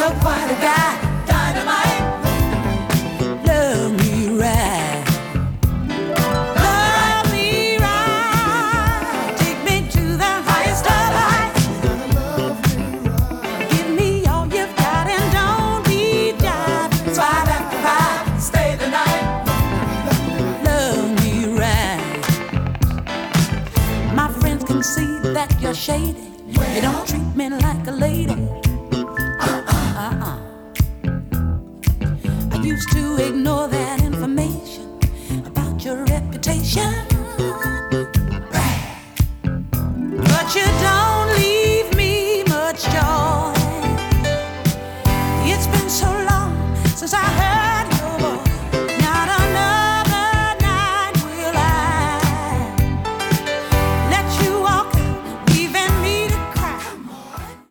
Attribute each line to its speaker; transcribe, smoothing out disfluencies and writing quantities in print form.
Speaker 1: you're quite a guy. Dynamite. Love me right. Love me right. Take me to the highest of heights. Give me all you've got and don't be shy. 5 after 5, stay the night. Love me right. My friends can see that you're shady. You don't treat me like